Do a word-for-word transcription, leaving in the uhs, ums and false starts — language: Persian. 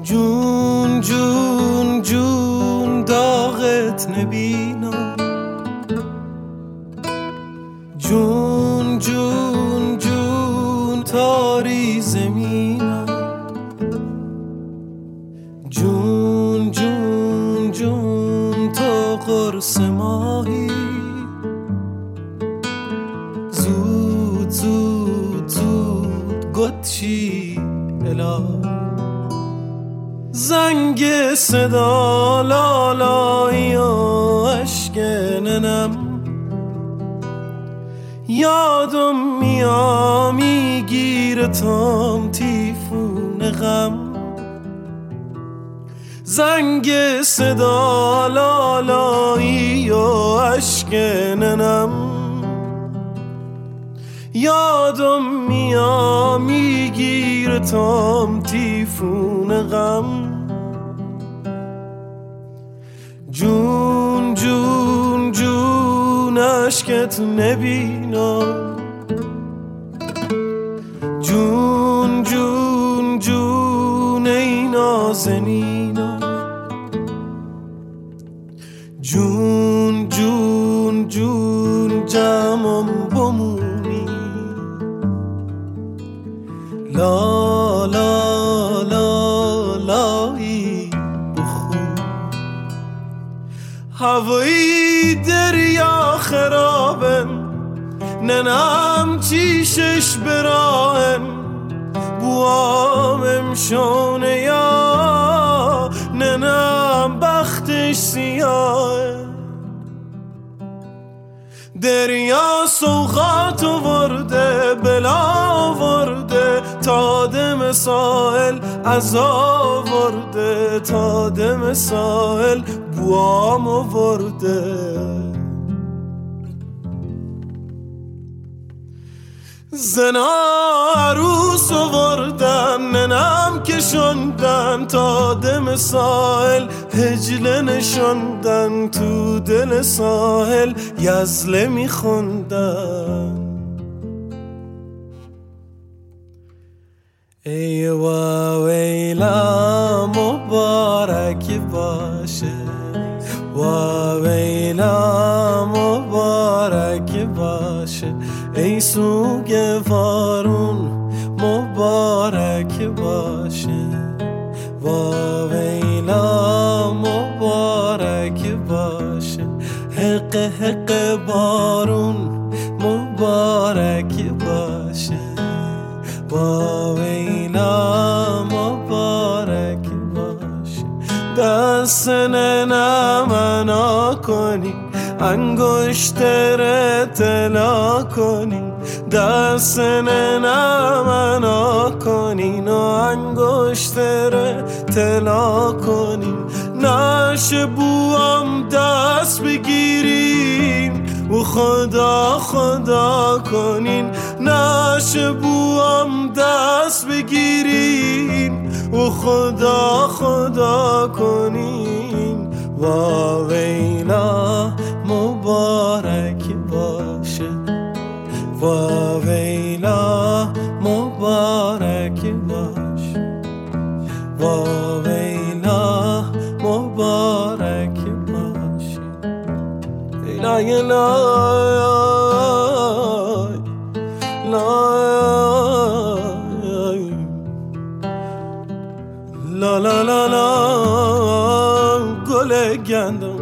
جون جون جون داغت نبینم، جون جون جون تاری زمینم، جون جون جون تو قرص ماهی، زود زود زود گتشی الهی، زنگ صدا لالایی و عشق ننم، یادم میا میگیره تام تیفون غم، زنگ صدا لالایی و عشق ننم، یادم میا میگیره تام تیفون غم، جون جون جون عشقت نبینم، جون جون جون ای نازنینم، جون جون جون جمعم بمونی، لا لا لا لایی بخون، هوایی دریا خرابن، ننم چیشش براهن، بوامم شونه یا ننم بختش سیاهه، دریا سوغات ورده بلا ورده، تا دم ساحل عذاب ورده، تا دم ساحل بوام ورده، زنا عروس وردن ننم کشندن، تا دم ساحل هجله نشندن، تو دل ساحل یزله میخوندن، ای واویلا مبارک باشه، واویلا مبارک باشه، ای سوگوارون مبارک باشه، واویلا مبارک باشه، حق حق بارون مبارک باشه، واویلا مبارک باشه، دست ننمنا کنی، انگشتر اطلاع کنی، دست ننمنا کنین و انگشتر اطلاع کنین، نش بوام دست بگیرین و خدا خدا کنین، نش بوام دست بگیرین و خدا خدا کنین، واویلا مبارک باشه، واویلا مبارک باشه، واویلا مبارک باشه، الهی الهی لا لا لا لا گل گندم.